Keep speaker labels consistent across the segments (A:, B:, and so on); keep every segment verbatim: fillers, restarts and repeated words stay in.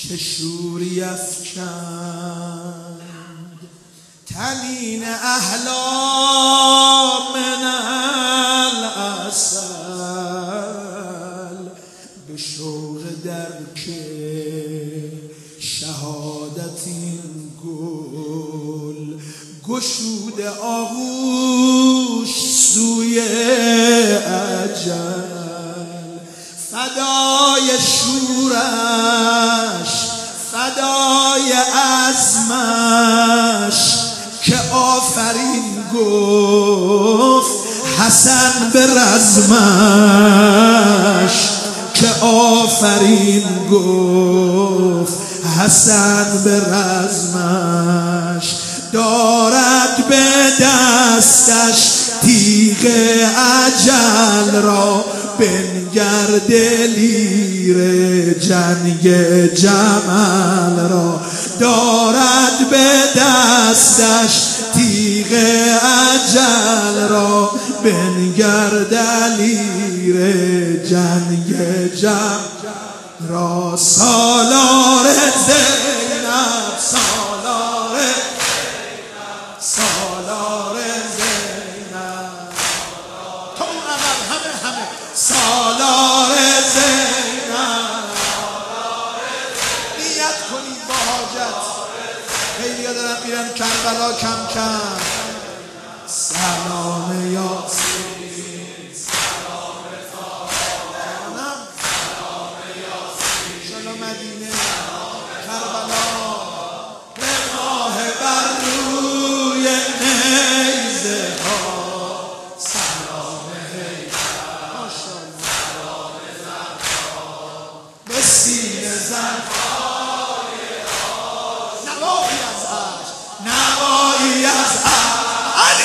A: که شوری افکند تنین احلام من العسل به شوق درک شهادت این گل گشود آغوش سوی اجل فدای شورش فدای عزمش که آفرین گفت حسن به رزمش که آفرین گفت حسن به رزمش دارد به دستش تیغ اجل را بنگر دلیر جنگ جمل را دارد به دستش تیغ اجل را بنگر دلیر جنگ جمل را سالار زینب سالار سالار زینب تو اول همه همه سالار زینب نیت کنید با حاجت خیلی ها دارن میرن کربلا کم کم سلام یاسین نوایی از علی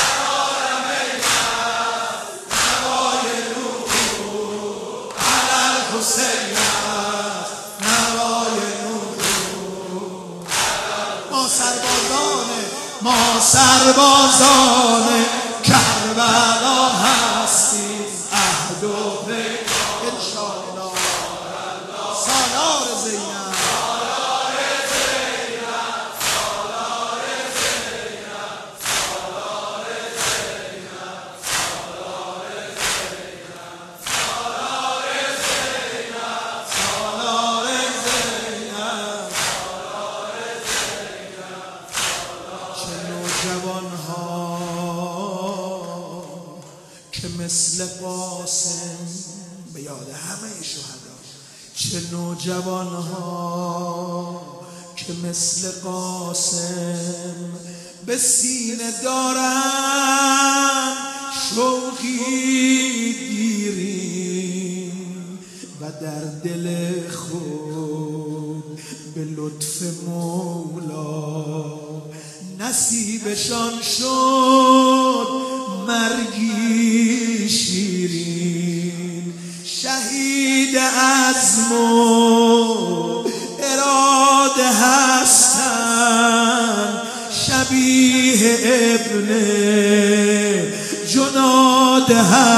A: نوای نور علل حسین نوای نور ما سربازان ما سربازان کربلا هستیم عهد و پیمان انشاءالله سالار زینب که مثل قاسم به یاد همه شهدا چه نوجوان ها که مثل قاسم به سینه دارن شوقی دیرین و در دل خود به لطف مولا نصیبشان شد مرگی شیرین شهید عزم و اراده هستن شبیه ابن جناد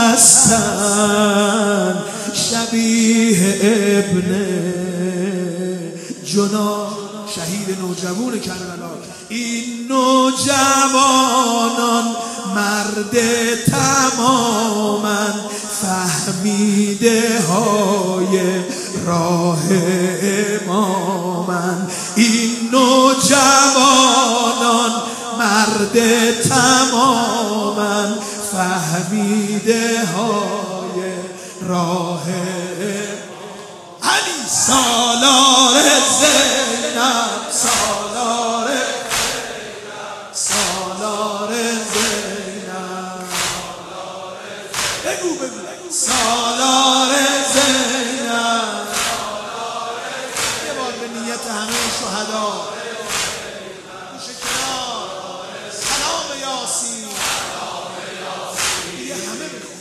A: هستن شبیه ابن جناد شهید نوجوان کربلا این نوجوانان مرد تماما فهمیده های راه امامن این نوجوانان مرد تماما فهمیده های راه علی سالار زینب سالار سالار زینب بگو بگو سالار زینب یه بار به نیت همه شهدا گوشه کنار سلام یاسین یه همه بگو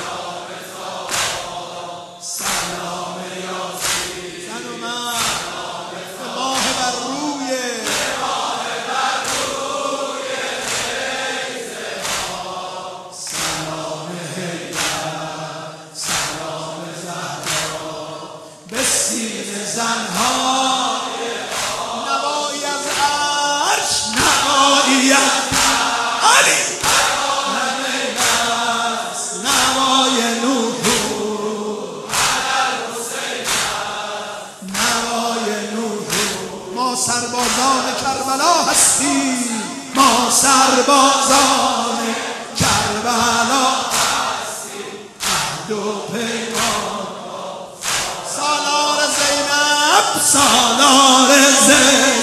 A: سلام یاسین زن و مرد به ماه بر روی زنها سربازان کربلا عهد و پیمان. سالار زینب، سالار زینب